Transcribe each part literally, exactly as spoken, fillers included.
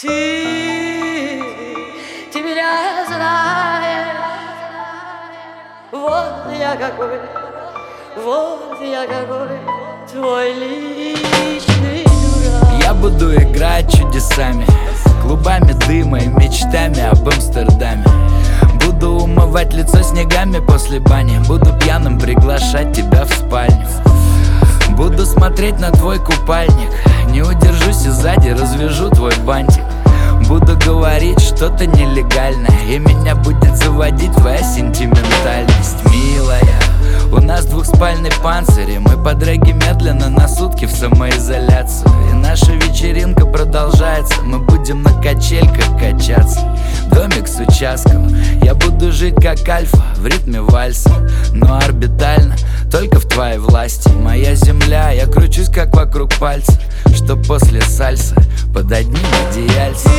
Ты, ты меня знаешь. Вот я какой, вот я какой, твой личный дурак. Я буду играть чудесами, клубами дыма и мечтами об Амстердаме. Буду умывать лицо снегами после бани, буду пьяным приглашать тебя в спальню. Буду смотреть на твой купальник, не удержусь и сзади развяжу твой бантик. Буду говорить что-то нелегальное, и меня будет заводить твоя сентиментальность. Милая, у нас двухспальный панцирь, и мы под регги медленно на сутки в самоизоляцию. И наша вечеринка продолжается, мы будем на качельках качаться. Домик с участком, я буду жить как альфа в ритме вальса, но орбитально, только в твоей власти. Моя земля, я кручусь как вокруг пальца, что после сальса под одним одеяльцем.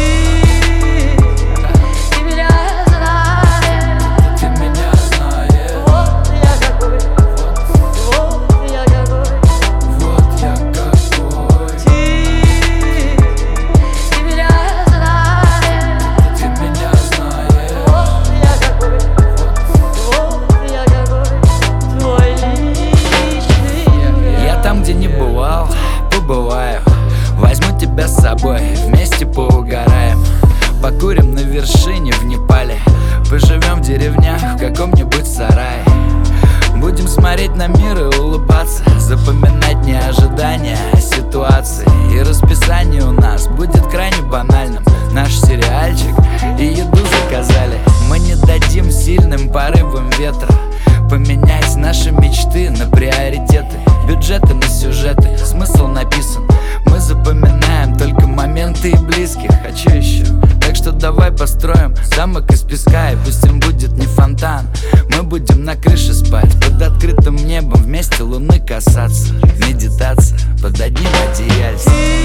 Ты меня знаешь, Ты меня знаешь, вот я какой, вот я какой, вот я какой. ты, ты меня знаешь, Ты меня знаешь, вот я какой, вот я какой, твой личный дурак. я там, где не бывал, побываю. Возьму тебя с собой, вместе поугараем. Покурим на вершине в Непале, поживем в деревнях в каком-нибудь сарае. Будем смотреть на мир и улыбаться, запоминать не ожидания, а ситуации. И расписание у нас будет крайне банальным. Наш сериальчик и еду заказали. Мы не дадим сильным порывам ветра поменять наши мечты на приоритеты. Бюджеты на сюжеты, смысл написан. Мы запоминаем только моменты и близких. Хочу еще, так что давай построим замок из песка. И пусть им будет не фонтан, мы будем на крыше спать под открытым небом, вместе луны касаться. Медитация под одним одеяльцем.